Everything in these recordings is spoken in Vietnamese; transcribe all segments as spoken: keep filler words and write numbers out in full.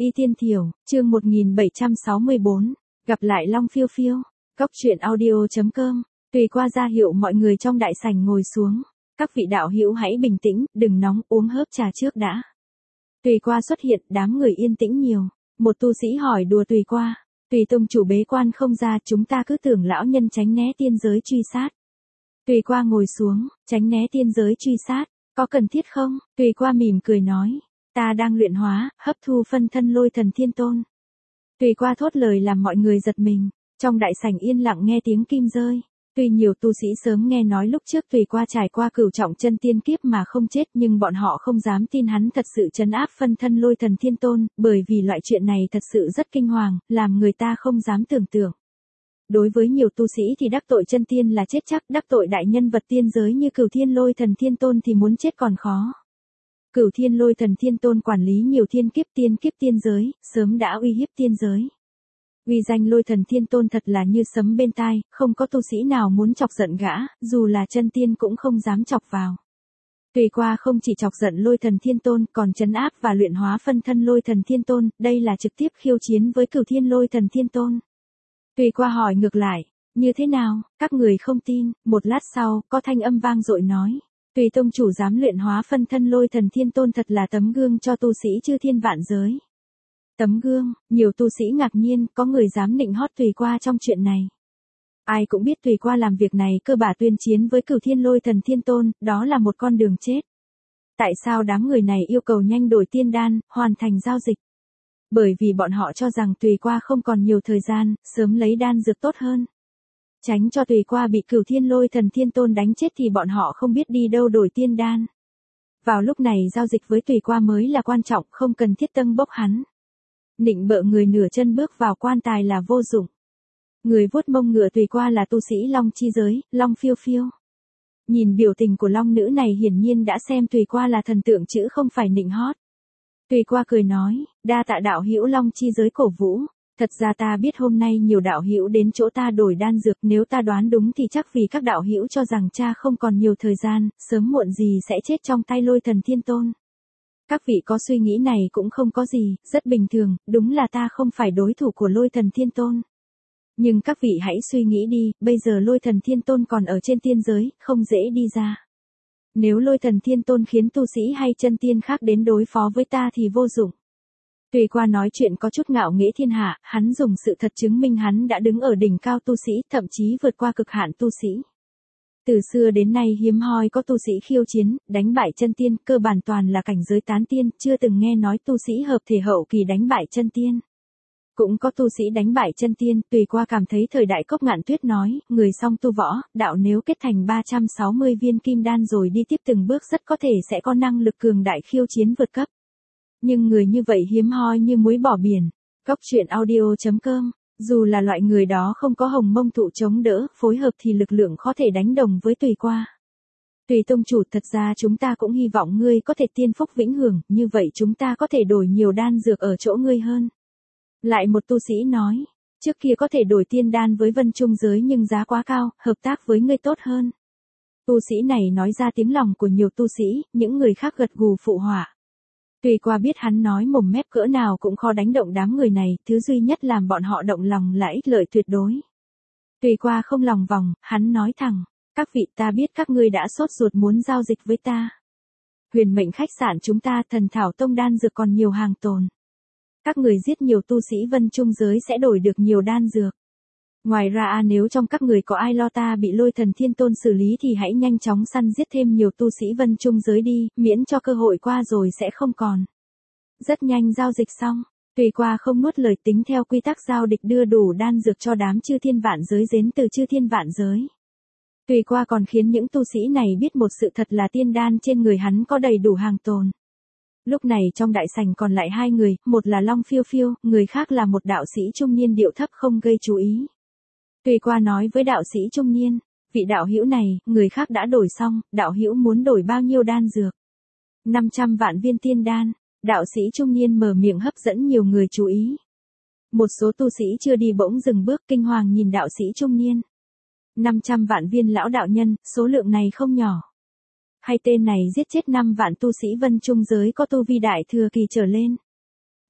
Y Tiên Thiểu, chương một nghìn bảy trăm sáu mươi bốn, gặp lại Long Phiêu Phiêu, cốc truyện audio.com, tùy qua ra hiệu mọi người trong đại sảnh ngồi xuống. Các vị đạo hữu hãy bình tĩnh, đừng nóng, uống hớp trà trước đã. Tùy qua xuất hiện, đám người yên tĩnh nhiều. Một tu sĩ hỏi đùa Tùy qua, Tùy tông chủ bế quan không ra, chúng ta cứ tưởng lão nhân tránh né tiên giới truy sát. Tùy qua ngồi xuống, tránh né tiên giới truy sát, có cần thiết không? Tùy qua mỉm cười nói, ta đang luyện hóa, hấp thu phân thân Lôi Thần Thiên Tôn. Tùy qua thốt lời làm mọi người giật mình, trong đại sảnh yên lặng nghe tiếng kim rơi. Tuy nhiều tu sĩ sớm nghe nói lúc trước Tùy qua trải qua cửu trọng chân tiên kiếp mà không chết, nhưng bọn họ không dám tin hắn thật sự trấn áp phân thân Lôi Thần Thiên Tôn, bởi vì loại chuyện này thật sự rất kinh hoàng, làm người ta không dám tưởng tượng. Đối với nhiều tu sĩ thì đắc tội chân tiên là chết chắc, đắc tội đại nhân vật tiên giới như Cửu Thiên Lôi Thần Thiên Tôn thì muốn chết còn khó. Cửu Thiên Lôi Thần Thiên Tôn quản lý nhiều thiên kiếp tiên kiếp tiên giới, sớm đã uy hiếp tiên giới. Uy danh Lôi Thần Thiên Tôn thật là như sấm bên tai, không có tu sĩ nào muốn chọc giận gã, dù là chân tiên cũng không dám chọc vào. Tùy qua không chỉ chọc giận Lôi Thần Thiên Tôn, còn trấn áp và luyện hóa phân thân Lôi Thần Thiên Tôn, đây là trực tiếp khiêu chiến với Cửu Thiên Lôi Thần Thiên Tôn. Tùy qua hỏi ngược lại, như thế nào, các người không tin? Một lát sau, có thanh âm vang dội nói, Tùy tông chủ dám luyện hóa phân thân Lôi Thần Thiên Tôn thật là tấm gương cho tu sĩ chư thiên vạn giới. Tấm gương, nhiều tu sĩ ngạc nhiên, có người dám nịnh hót Tùy qua trong chuyện này. Ai cũng biết Tùy qua làm việc này cơ bản tuyên chiến với Cửu Thiên Lôi Thần Thiên Tôn, đó là một con đường chết. Tại sao đám người này yêu cầu nhanh đổi tiên đan, hoàn thành giao dịch? Bởi vì bọn họ cho rằng Tùy qua không còn nhiều thời gian, sớm lấy đan dược tốt hơn. Tránh cho Tùy qua bị Cửu Thiên Lôi Thần Thiên Tôn đánh chết thì bọn họ không biết đi đâu đổi tiên đan. Vào lúc này giao dịch với Tùy qua mới là quan trọng, không cần thiết tâng bốc hắn. Nịnh bợ người nửa chân bước vào quan tài là vô dụng. Người vuốt mông ngựa Tùy qua là tu sĩ Long chi giới, Long Phiêu Phiêu. Nhìn biểu tình của Long nữ này hiển nhiên đã xem Tùy qua là thần tượng chứ không phải nịnh hót. Tùy qua cười nói, đa tạ đạo hữu Long chi giới cổ vũ, thật ra ta biết hôm nay nhiều đạo hữu đến chỗ ta đổi đan dược, nếu ta đoán đúng thì chắc vì các đạo hữu cho rằng cha không còn nhiều thời gian, sớm muộn gì sẽ chết trong tay Lôi Thần Thiên Tôn. Các vị có suy nghĩ này cũng không có gì, rất bình thường, đúng là ta không phải đối thủ của Lôi Thần Thiên Tôn. Nhưng các vị hãy suy nghĩ đi, bây giờ Lôi Thần Thiên Tôn còn ở trên tiên giới, không dễ đi ra. Nếu Lôi Thần Thiên Tôn khiến tu sĩ hay chân tiên khác đến đối phó với ta thì vô dụng. Tùy qua nói chuyện có chút ngạo nghễ thiên hạ, hắn dùng sự thật chứng minh hắn đã đứng ở đỉnh cao tu sĩ, thậm chí vượt qua cực hạn tu sĩ. Từ xưa đến nay hiếm hoi có tu sĩ khiêu chiến, đánh bại chân tiên, cơ bản toàn là cảnh giới tán tiên, chưa từng nghe nói tu sĩ hợp thể hậu kỳ đánh bại chân tiên. Cũng có tu sĩ đánh bại chân tiên, Tùy qua cảm thấy thời đại Cốc Ngạn Tuyết nói, người song tu võ, đạo nếu kết thành ba trăm sáu mươi viên kim đan rồi đi tiếp từng bước rất có thể sẽ có năng lực cường đại khiêu chiến vượt cấp. Nhưng người như vậy hiếm hoi như muối bỏ biển. Cốc truyện audio.com, dù là loại người đó không có hồng mông thụ chống đỡ, phối hợp thì lực lượng có thể đánh đồng với Tùy qua. Tùy tông chủ, thật ra chúng ta cũng hy vọng ngươi có thể tiên phúc vĩnh hưởng, như vậy chúng ta có thể đổi nhiều đan dược ở chỗ ngươi hơn. Lại một tu sĩ nói, trước kia có thể đổi tiên đan với Vân Trung giới nhưng giá quá cao, hợp tác với ngươi tốt hơn. Tu sĩ này nói ra tiếng lòng của nhiều tu sĩ, những người khác gật gù phụ họa. Tùy qua biết hắn nói mồm mép cỡ nào cũng khó đánh động đám người này, thứ duy nhất làm bọn họ động lòng là ích lợi tuyệt đối. Tùy qua không lòng vòng, hắn nói thẳng, các vị, ta biết các ngươi đã sốt ruột muốn giao dịch với ta. Huyền Mệnh khách sạn chúng ta Thần Thảo Tông đan dược còn nhiều hàng tồn. Các người giết nhiều tu sĩ Vân Trung giới sẽ đổi được nhiều đan dược. Ngoài ra nếu trong các người có ai lo ta bị Lôi Thần Thiên Tôn xử lý thì hãy nhanh chóng săn giết thêm nhiều tu sĩ Vân Trung giới đi, miễn cho cơ hội qua rồi sẽ không còn. Rất nhanh giao dịch xong, Tùy qua không nuốt lời, tính theo quy tắc giao dịch đưa đủ đan dược cho đám chư thiên vạn giới đến từ chư thiên vạn giới. Tùy qua còn khiến những tu sĩ này biết một sự thật là tiên đan trên người hắn có đầy đủ hàng tồn. Lúc này trong đại sảnh còn lại hai người, một là Long Phiêu Phiêu, người khác là một đạo sĩ trung niên điệu thấp không gây chú ý. Tùy qua nói với đạo sĩ trung niên, vị đạo hữu này, người khác đã đổi xong, đạo hữu muốn đổi bao nhiêu đan dược? năm trăm vạn viên tiên đan, đạo sĩ trung niên mở miệng hấp dẫn nhiều người chú ý. Một số tu sĩ chưa đi bỗng dừng bước kinh hoàng nhìn đạo sĩ trung niên. năm trăm vạn viên lão đạo nhân, số lượng này không nhỏ. Hay tên này giết chết năm vạn tu sĩ Vân Trung giới có tu vi đại thừa kỳ trở lên.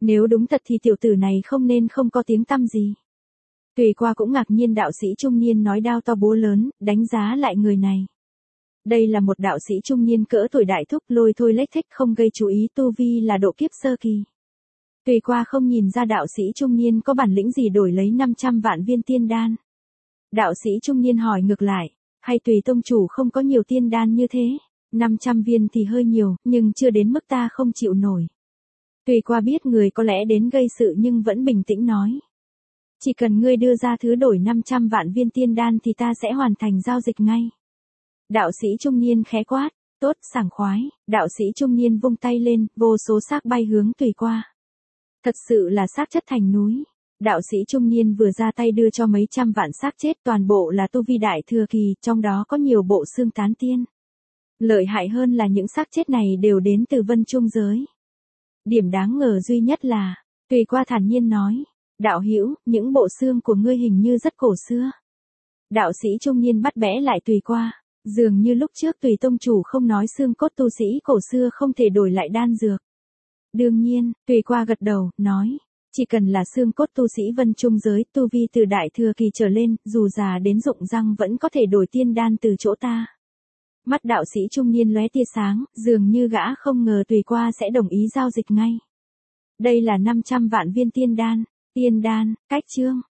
Nếu đúng thật thì tiểu tử này không nên không có tiếng tăm gì. Tùy Qua cũng ngạc nhiên đạo sĩ trung niên nói đao to búa lớn, đánh giá lại người này. Đây là một đạo sĩ trung niên cỡ tuổi đại thúc, lôi thôi lếch thếch không gây chú ý, tu vi là độ kiếp sơ kỳ. Tùy Qua không nhìn ra đạo sĩ trung niên có bản lĩnh gì đổi lấy năm trăm vạn viên tiên đan. Đạo sĩ trung niên hỏi ngược lại, hay Tùy tông chủ không có nhiều tiên đan như thế? năm trăm viên thì hơi nhiều, nhưng chưa đến mức ta không chịu nổi. Tùy Qua biết người có lẽ đến gây sự nhưng vẫn bình tĩnh nói. Chỉ cần ngươi đưa ra thứ đổi năm trăm vạn viên tiên đan thì ta sẽ hoàn thành giao dịch ngay. Đạo sĩ trung niên khẽ quát, tốt, sảng khoái. Đạo sĩ trung niên vung tay lên, vô số xác bay hướng Tùy Qua. Thật sự là xác chất thành núi. Đạo sĩ trung niên vừa ra tay đưa cho mấy trăm vạn xác chết, toàn bộ là tu vi đại thừa kỳ, trong đó có nhiều bộ xương tán tiên. Lợi hại hơn là những xác chết này đều đến từ Vân Trung giới. Điểm đáng ngờ duy nhất là, Tùy Qua thản nhiên nói, đạo hữu, những bộ xương của ngươi hình như rất cổ xưa. Đạo sĩ trung niên bắt bẽ lại Tùy Qua, dường như lúc trước Tùy tông chủ không nói xương cốt tu sĩ cổ xưa không thể đổi lại đan dược. Đương nhiên, Tùy Qua gật đầu, nói, chỉ cần là xương cốt tu sĩ Vân Trung giới, tu vi từ đại thừa kỳ trở lên, dù già đến rụng răng vẫn có thể đổi tiên đan từ chỗ ta. Mắt đạo sĩ trung niên lóe tia sáng, dường như gã không ngờ Tùy Qua sẽ đồng ý giao dịch ngay. Đây là năm trăm vạn viên tiên đan. Tiên đan, cách chương.